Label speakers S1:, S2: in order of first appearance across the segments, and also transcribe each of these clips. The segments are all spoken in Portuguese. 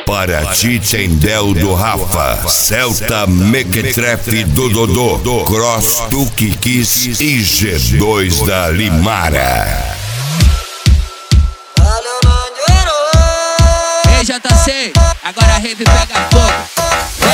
S1: Para Titendel do Rafa, Celta Mequetrefe do Dodô, Cross do Kikis e G2 da Limara.
S2: Ei, JC, agora a rave pega fogo.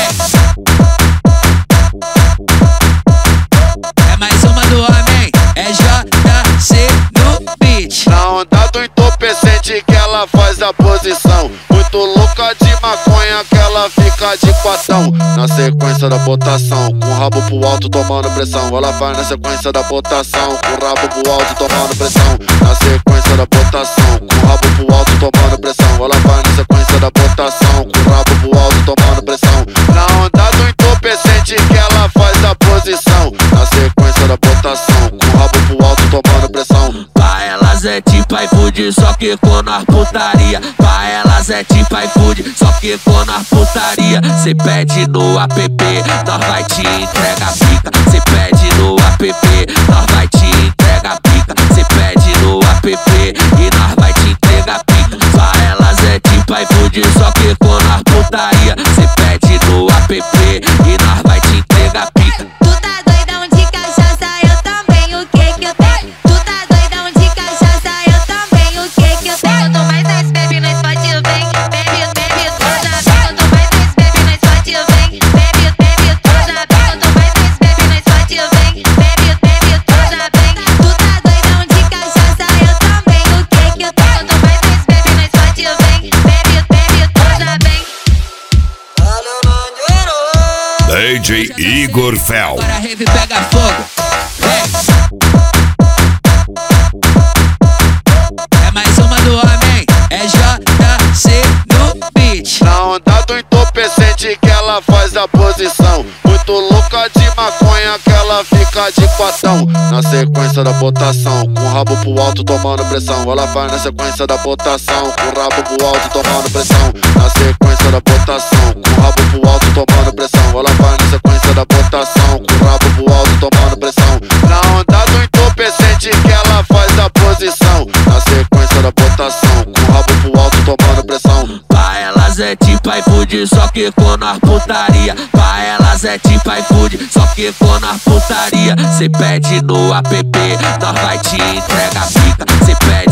S2: É mais uma do homem, é JC no beat.
S3: Na onda do entorpecente que ela faz a posição, muito louca de maconha que ela fica de quatão. Na sequência da botação, com o rabo pro alto tomando pressão. Ela vai na sequência da botação, com o rabo pro alto tomando pressão. Na sequência da botação, com o rabo pro alto tomando pressão. Ela vai na sequência da botação, com o rabo pro alto tomando pressão. Na onda do entorpecente que ela faz a posição, na sequência da botação, com o rabo pro alto tomando pressão.
S2: Pra elas é tipo iFood, só que com nós putaria. Pra elas é tipo iFood, só que com nós putaria. Cê pede no app, nós vai te entrega a pica. Cê pede no app, nós vai te entrega a pica. Cê pede no app e nós vai te entrega a pica. Pra elas é tipo iFood, só que com nós putaria. Cê pede no app e nós vai te entrega a pica.
S4: Tu tá doidão de cachaça, eu também, o que que eu tenho? Tu tá doidão de cachaça, eu também, o que que eu tenho? Quanto mais nós bebe, nós pode vem, bebe, bebe toda vez. Quanto mais nós bebe, nós pode vem, bebe, bebe toda vez. Quanto mais nós bebe, nós pode vem, bebe, bebe toda vez. Tu tá doidão de cachaça, eu também, o que que eu tenho? Quanto mais nós bebe, nós pode vem, bebe, bebe toda vez.
S1: DJ Igor Fel.
S2: Agora a rave pega fogo. É mais uma do homem, é JC no beat.
S3: Na onda do entorpecente que ela faz a posição, muito louca de maconha que ela fica de quatão. Na sequência da botação, com o rabo pro alto tomando pressão. Ela vai na sequência da botação, com o rabo pro alto tomando pressão. Na sequência da botação, com o rabo pro alto tomando pressão. Ela vai na sequência da botação, com o rabo pro alto tomando pressão. Na onda do entorpecente que ela faz a posição, na sequência da botação, com o rabo pro alto tomando pressão.
S2: Pra elas é tipo iFood, só que com nós putaria. Pra elas é tipo iFood, só que com nós putaria. Cê pede no app, nós vai te entrega a pica. Cê pede